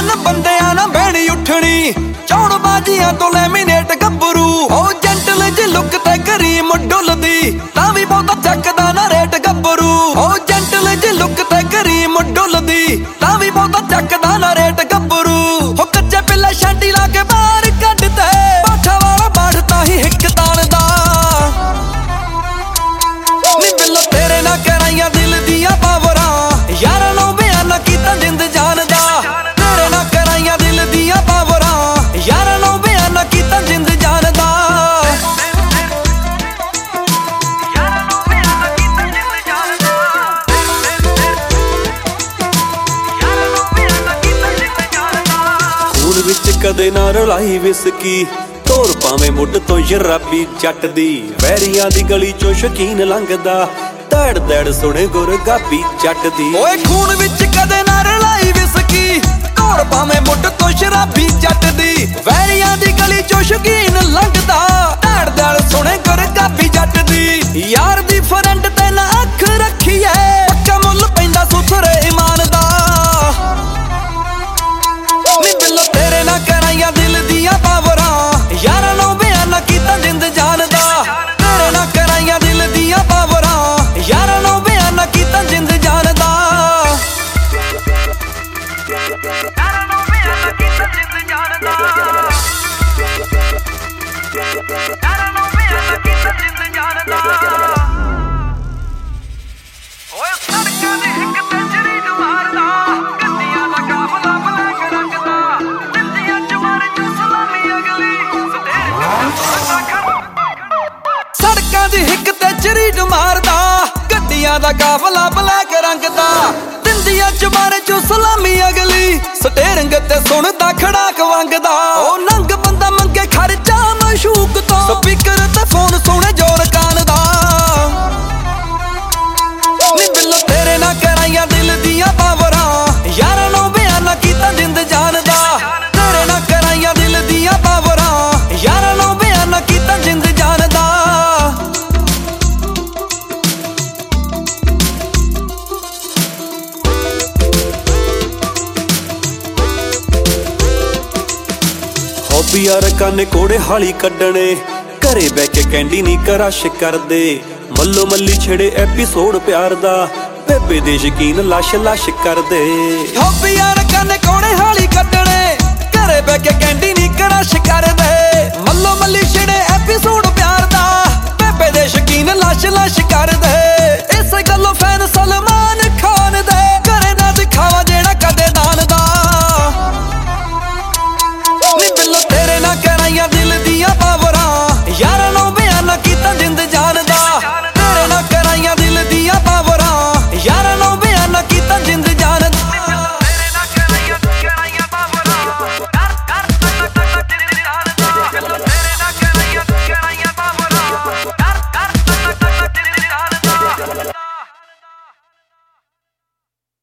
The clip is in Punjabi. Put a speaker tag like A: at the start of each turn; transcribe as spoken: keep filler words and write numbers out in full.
A: ਜਵਾਨ ਬੰਦਿਆਂ ਨਾ ਬਹਿਣੀ ਉੱਠਣੀ, ਚੌੜ ਬਾਜੀਆਂ ਤੋਂ ਲੈਮੀਨੇਟ ਗੱਭਰੂ। ਉਹ ਜੈਂਟਲ ਜਿਹੀ ਲੁੱਕ ਤੇ ਕਰੀਮ ਡੁੱਲਦੀ, ਤਾਂ ਵੀ ਬਹੁਤਾ ਚੱਕਦਾ ਨਾ ਰੇਟ ਗੱਭਰੂ। ਉਹ ਜੈਂਟਲ ਜਿਹੀ ਲੁੱਕ ਤੇ ਕਰੀਮ ਡੁੱਲਦੀ, ਤਾਂ ਵੀ ਬਹੁਤਾ ਚੱਕਦਾ ਨਾ ਰੇਟ ਗੱਭਰੂ। ਉਹ ਕੱਚੇ ਪਿੱਲੇ ਛਾਂਟੀ ਲਾ ਕੇ ਬਾਹਰ ਕੱਢ ਤੇ, ਬਾਠਾ ਵਾਲਾ ਬਾਠਤਾ ਹੀ ਹਿੱਕ ਤਾਣਦਾ। ਨੀ ਬਿੱਲੋ ਤੇਰੇ ਨਾਲ ਕਰਾਈਆਂ ਦਿਲ ਦੀਆਂ ਪਾਵਰਾਂ, ਯਾਰਾਂ ਨੂੰ ਬਿਆਨ ਕੀਤਾ ਜਿੰਦ ਜਾਨ ਦਾ। ਤੇਰੇ ਨਾਲ ਕਰਾਈਆਂ ਦਿਲ ਦੀਆਂ ਪਾਵਰਾਂ, ਯਾਰਾਂ ਨੂੰ ਬਿਆਨ ਕੀਤਾ ਜਿੰਦ ਜਾਨ ਦਾ। ਖੂਨ ਵਿੱਚ ਕਦੇ ਨਾ ਰਲਾਈ ਵਿਸਕੀ, ਤੋਰ ਭਾਵੇਂ ਮੁੱਢ ਤੋਂ ਸ਼ਰਾਬੀ ਜੱਟ ਦੀ। ਵੈਰੀਆਂ ਦੀ ਗਲੀ ਚੋਂ ਸ਼ਕੀਨ ਲੰਘਦਾ, ਦੜ ਦੜ ਸੁਣੇ ਗੁਰ ਗਾਬੀ ਜੱਟ ਦੀ। ਓਏ ਖੂਨ ਵਿੱਚ ਕਦੇ ਨਾ ਰਲਾਈ ਵਿਸਕੀ, ਤੋਰ ਭਾਵੇਂ ਮੁੱਢ ਤੋਂ ਸ਼ਰਾਬੀ ਜੱਟ ਦੀ। ਵੈਰੀਆਂ ਦੀ ਗਲੀ ਚੋਂ ਸ਼ਕੀਨ ਲੰਘਦਾ, ਦੜ ਦੜ ਸੁਣੇ ਗੁਰ ਗਾਬੀ ਜੱਟ ਦੀ। ਯਾਰ ਦੀ ਫਰੈਂਡ ਤੇ ਨਾ ਅੱਖ ਰੱਖੀਏ, ਪੱਕਾ ਮੁੱਲ ਪੈਂਦਾ ਸੁਥਰੇ ਇਮਾਨ ਦਾ। ਨੀ ਬਿੱਲੋ ਤੇਰੇ ਨਾਲ ਕਰਾਈਆਂ ਦਿਲ ਦੀਆਂ ਪਾਵਰਾਂ, ਯਾਰਾਂ ਨੂੰ ਬਿਆਨ ਕੀਤਾ ਜਿੰਦ ਜਾਨ ਦਾ। ਤੇਰੇ ਨਾਲ ਕਰਾਈਆਂ ਦਿਲ ਦੀਆਂ ਪਾਵਰਾਂ, ਯਾਰਾਂ ਨੂੰ ਬਿਆਨ ਕੀਤਾ ਜਿੰਦ ਜਾਨ ਦਾ। ਯਾਰਾਂ ਨੂੰ ਬਿਆਨ ਕੀਤਾ ਜਿੰਦ ਜਾਨ ਦਾ। ਯਾਰਾਂ ਨੂੰ ਬਿਆਨ ਕੀਤਾ ਜਿੰਦ ਜਾਨ ਦਾ। ਓਏ ਸੜਕਾਂ ਦੇ ਹਿੱਕ ਤੇ ਚਰੀਟ ਮਾਰਦਾ, ਗੱਡੀਆਂ ਦਾ ਕਾਫਲਾ ਬਲੈਕ ਰੰਗਦਾ। ਦਿੰਦੀਆਂ ਜਵਾਨ ਚ ਸਲਾਮੀ ਅਗਲੀ, ਸੜਕਾਂ ਦੀ ਹਿੱਕ ਤੇ ਚਰੀਟ ਮਾਰਦਾ, ਗੱਡੀਆਂ ਦਾ ਕਾਫਲਾ ਬਲੈਕ ਰੰਗ ਦਾ। ਦਿੰਦੀਆਂ ਚਮਾਰੇ ਚੋਂ ਸਲਾਮੀ ਅਗਲੀ, ਸਟੇਰਿੰਗ ਤੇ ਸੁਣਦਾ ਖੜਾਕ ਵੰਗਦਾ। ਉਹ ਨੰਗ ਬੰਦਾ ਮੰਗੇ ਖਰਚਾ ਮਸ਼ੂਕ ਤੋਂ, ਸਪੀਕਰ ਤੇ ਫੋਨ ਸੁਣੇ ਜੋਰ ਕਾਨ ਦਾ। ਨੀ ਬਿੱਲੋ ਤੇਰੇ ਨਾਲ ਕਰਾਈਆਂ ਦਿਲ ਦੀਆਂ ਪਾਵਰਾਂ, ਯਾਰਾਂ ਨੂੰ ਬਿਆਨ ਕੀਤਾ ਜਿੰਦ ਜਾਨ ਦਾ। ਤੇਰੇ ਨਾਲ ਕਰਾਈਆਂ ਦਿਲ ਦੀਆਂ ਪਾਵਰਾਂ, ਯਾਰਾਂ ਨੂੰ ਬਿਆਨ ਕੀਤਾ ਜਿੰਦ ਜਾਨ ਦਾ। ਹੌਬੀ ਯਾਰ ਕਾਨੇ ਕੋੜੇ ਹਾਲੀ ਕੱਢਣੇ, ਘਰੇ ਬਹਿ ਕੇ ਕੈਂਡੀ ਨੀ ਕਰਸ਼ ਕਰਦੇ। ਮੱਲੋ ਮੱਲੀ ਛੇੜੇ ਐਪੀਸੋਡ ਪਿਆਰ ਦਾ, ਬੇਬੇ ਦੇ ਸ਼ਕੀਨ ਲਾਸ਼ ਲਾਸ਼ ਕਰਦੇ। ਹੌਬੀ ਯਾਰ ਕਾਨੇ ਕੋੜੇ ਹਾਲੀ ਕੱਢਣੇ, ਘਰੇ ਬਹਿ ਕੇ ਕੈਂਡੀ ਨੀ ਕਰਸ਼ ਕਰਦੇ।